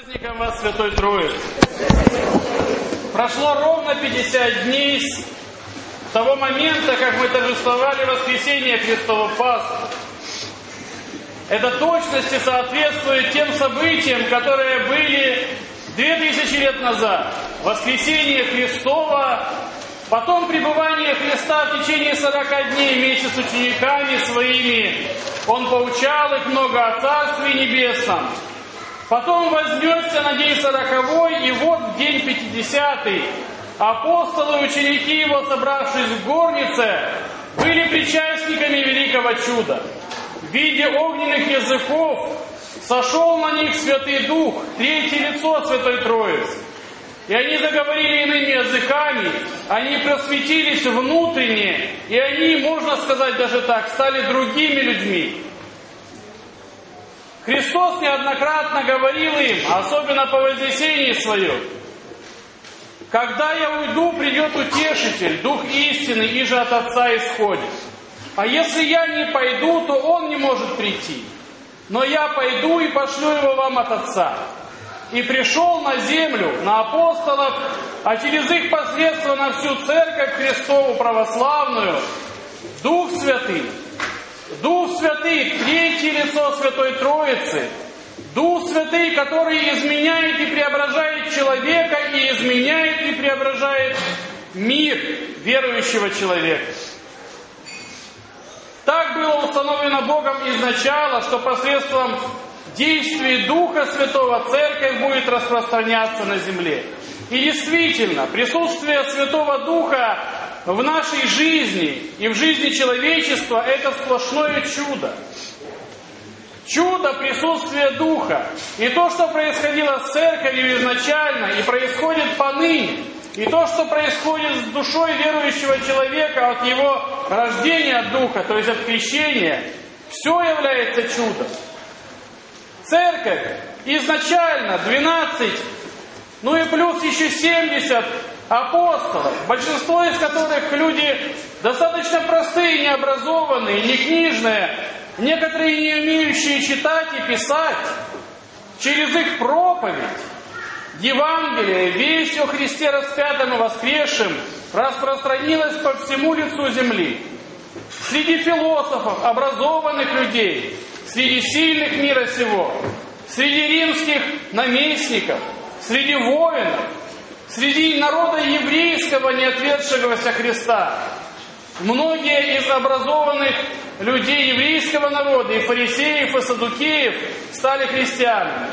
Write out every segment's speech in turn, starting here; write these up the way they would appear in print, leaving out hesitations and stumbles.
Праздником вас, Святой Троицы! Прошло ровно 50 дней с того момента, как мы торжествовали воскресение Христово Пасху. Это точности соответствует тем событиям, которые были 2000 лет назад. Воскресение Христово, потом пребывание Христа в течение 40 дней вместе с учениками своими. Он поучал их много о Царстве Небесном. Потом вознесся на день 40-й, и вот в день 50-й апостолы и ученики его, собравшись в горнице, были причастниками великого чуда. В виде огненных языков сошел на них Святый Дух, третье лицо Святой Троицы. И они заговорили иными языками, они просветились внутренне, и они, можно сказать даже так, стали другими людьми. Христос неоднократно говорил им, особенно по вознесении Своем: «Когда я уйду, придет Утешитель, Дух истины, иже от Отца исходит. А если я не пойду, то Он не может прийти. Но я пойду и пошлю Его вам от Отца. И пришел на землю, на апостолов, а через их посредство на всю Церковь Христову православную, Дух Святый, третье лицо Святой Троицы, Дух Святый, который изменяет и преображает человека, и изменяет и преображает мир верующего человека». Так было установлено Богом изначально, что посредством действий Духа Святого Церковь будет распространяться на земле. И действительно, присутствие Святого Духа в нашей жизни и в жизни человечества – это сплошное чудо. Чудо присутствия Духа. И то, что происходило с Церковью изначально и происходит поныне, и то, что происходит с душой верующего человека от его рождения от Духа, то есть от крещения, все является чудом. Церковь изначально 12, ну и плюс еще 70 апостолов, большинство из которых люди достаточно простые, необразованные, не книжные, некоторые не умеющие читать и писать, через их проповедь Евангелие, весть о Христе распятом и воскресшем распространилась по всему лицу земли. Среди философов, образованных людей, среди сильных мира сего, среди римских наместников, среди воинов, среди народа еврейского, не отвергшегося Христа. Многие из образованных людей еврейского народа, и фарисеев, и саддукеев, стали христианами.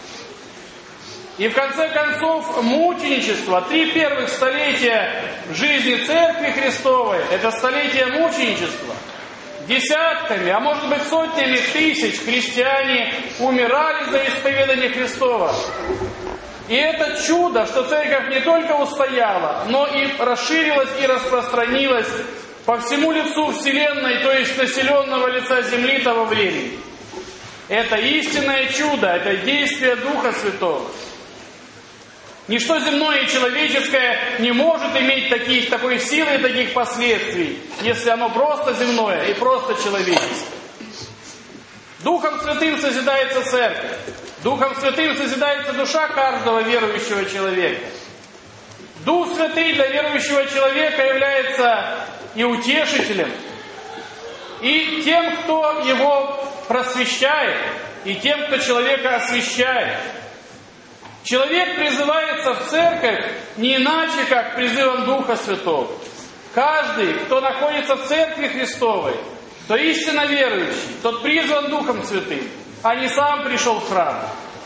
И в конце концов мученичество, 3 первых столетия в жизни Церкви Христовой, это столетие мученичества. Десятками, а может быть сотнями тысяч христиане умирали за исповедание Христова. И это чудо, что Церковь не только устояла, но и расширилась и распространилась по всему лицу Вселенной, то есть населенного лица Земли того времени. Это истинное чудо, это действие Духа Святого. Ничто земное и человеческое не может иметь такой силы и таких последствий, если оно просто земное и просто человеческое. Духом Святым созидается Церковь. Духом Святым созидается душа каждого верующего человека. Дух Святый для верующего человека является и утешителем, и тем, кто его просвещает, и тем, кто человека освящает. Человек призывается в Церковь не иначе, как призывом Духа Святого. Каждый, кто находится в Церкви Христовой, то истинно верующий, тот призван Духом Святым, а не сам пришел в храм.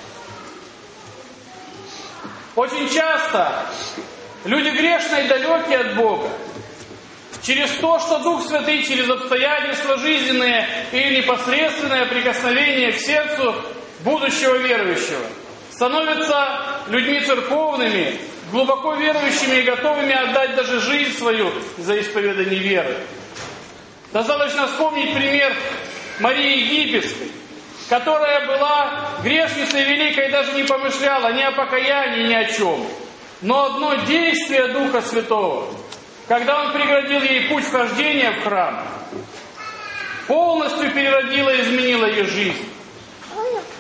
Очень часто люди грешные и далекие от Бога, через то, что Дух Святый, через обстоятельства жизненные или непосредственное прикосновение к сердцу будущего верующего, становятся людьми церковными, глубоко верующими и готовыми отдать даже жизнь свою за исповедание веры. Достаточно вспомнить пример Марии Египетской, которая была грешницей великой и даже не помышляла ни о покаянии, ни о чем. Но одно действие Духа Святого, когда Он преградил ей путь вхождения в храм, полностью переродило и изменило ее жизнь.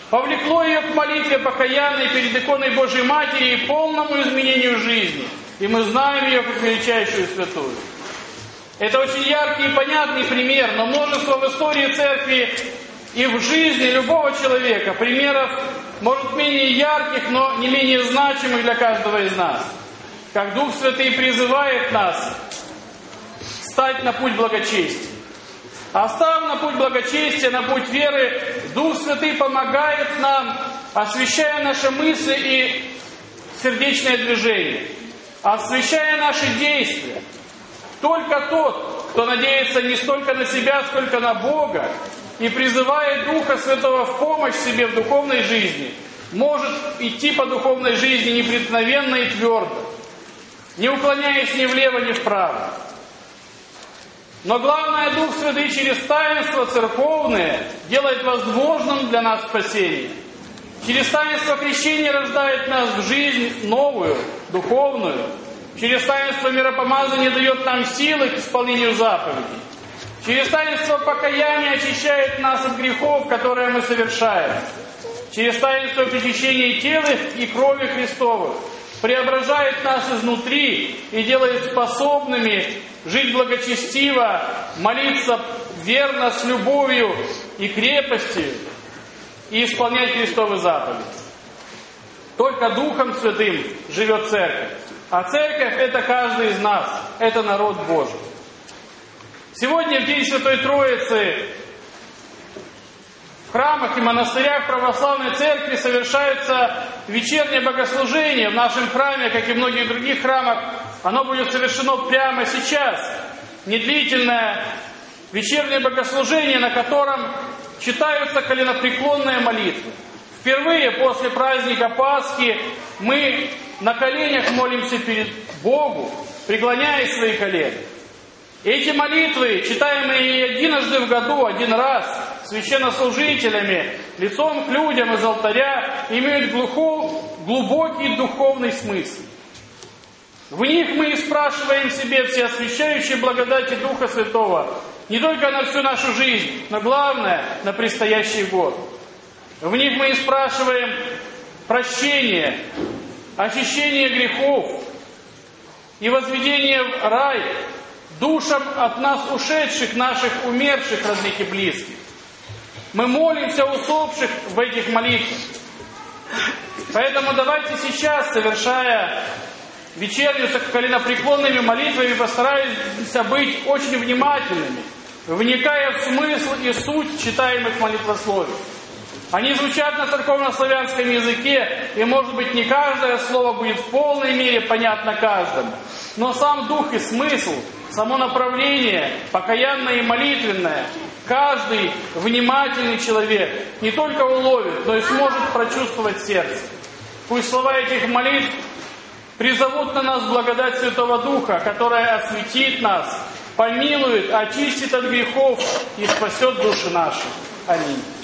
повлекло ее к молитве покаянной перед иконой Божьей Матери и полному изменению жизни. И мы знаем ее как величайшую святую. Это очень яркий и понятный пример, но множество в истории Церкви и в жизни любого человека примеров, может, менее ярких, но не менее значимых для каждого из нас. Как Дух Святый призывает нас стать на путь благочестия. А став на путь благочестия, на путь веры, Дух Святый помогает нам, освящая наши мысли и сердечное движение, освящая наши действия. Только тот, кто надеется не столько на себя, сколько на Бога, и призывает Духа Святого в помощь себе в духовной жизни, может идти по духовной жизни непреткновенно и твердо, не уклоняясь ни влево, ни вправо. Но главное, Дух Святый через таинство церковное делает возможным для нас спасение. Через таинство крещения рождает нас в жизнь новую, духовную. Через таинство миропомазания дает нам силы к исполнению заповедей. Через таинство покаяния очищает нас от грехов, которые мы совершаем. Через таинство причащения тела и крови Христовых преображает нас изнутри и делает способными жить благочестиво, молиться верно, с любовью и крепостью и исполнять Христовы заповеди. Только Духом Святым живет Церковь. А Церковь – это каждый из нас, это народ Божий. Сегодня в День Святой Троицы в храмах и монастырях Православной Церкви совершается вечернее богослужение. В нашем храме, как и в многих других храмах, оно будет совершено прямо сейчас. Недлительное вечернее богослужение, на котором читаются коленопреклонные молитвы. Впервые после праздника Пасхи мы на коленях молимся перед Богу, преклоняя свои колени. Эти молитвы, читаемые не единожды в году, один раз, священнослужителями, лицом к людям из алтаря, имеют глубокий духовный смысл. В них мы и спрашиваем себе всеосвящающей благодати Духа Святого не только на всю нашу жизнь, но главное, на предстоящий год. В них мы и спрашиваем прощение, очищение грехов и возведение в рай душам от нас ушедших, наших умерших родных и близких. Мы молимся о усопших в этих молитвах. Поэтому давайте сейчас, совершая вечернюю с коленопреклонными молитвами, постараемся быть очень внимательными, вникая в смысл и суть читаемых молитвословий. Они звучат на церковнославянском языке, и, может быть, не каждое слово будет в полной мере понятно каждому. Но сам дух и смысл, само направление, покаянное и молитвенное, каждый внимательный человек не только уловит, но и сможет прочувствовать сердце. Пусть слова этих молитв призовут на нас благодать Святого Духа, которая осветит нас, помилует, очистит от грехов и спасет души наши. Аминь.